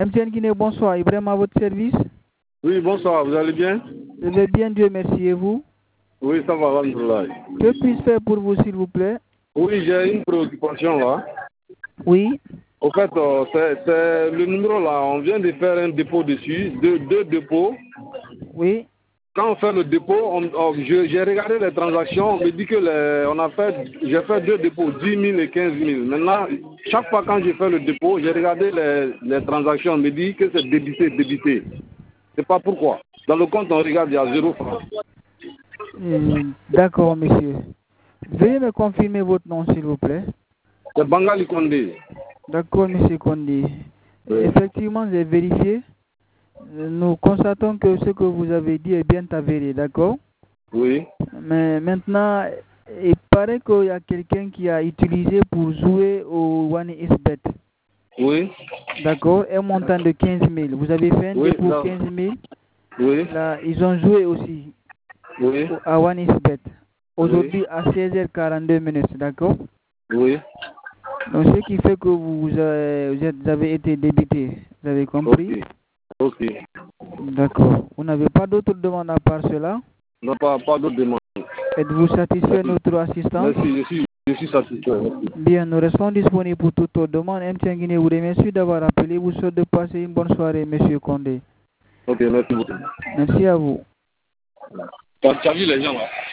MTN Guinée, bonsoir. Ibrahim à votre service. Oui, bonsoir, vous allez bien? Je vais bien, Dieu merci. Et vous? Oui, ça va, alhamdoulilah. Que puis-je faire pour vous, s'il vous plaît? Oui, j'ai une préoccupation là. Oui. Au fait, c'est le numéro là, on vient de faire un dépôt dessus, deux dépôts. Oui. Quand on fait le dépôt, j'ai regardé les transactions, on me dit que j'ai fait deux dépôts, 10 000 et 15 000. Maintenant, chaque fois quand j'ai fait le dépôt, j'ai regardé les transactions, on me dit que c'est débité. C'est pas pourquoi. Dans le compte, on regarde, il y a 0 francs. D'accord, monsieur. Veuillez me confirmer votre nom, s'il vous plaît. C'est Bangali Kondé. D'accord, monsieur Kondé. Oui. Effectivement, j'ai vérifié. Nous constatons que ce que vous avez dit est bien avéré, d'accord? Oui. Mais maintenant, il paraît qu'il y a quelqu'un qui a utilisé pour jouer au OneXBet. Oui. D'accord, un montant de 15 000. Vous avez fait un dépôt pour 15 000. Oui. Là, ils ont joué aussi à OneXBet. Aujourd'hui à 16h42, d'accord? Oui. Donc, ce qui fait que vous avez été débité. Vous avez compris? Ok. D'accord. Vous n'avez pas d'autres demandes à part cela? Non, pas d'autres demandes. Êtes-vous satisfait de notre assistance? Merci, je suis satisfait. Merci. Bien, nous restons disponibles pour toute autre demande. MTN Guinée vous remercie d'avoir appelé. Vous souhaite de passer une bonne soirée, monsieur Kondé. Ok, merci beaucoup. Merci à vous. Tu as vu les gens là?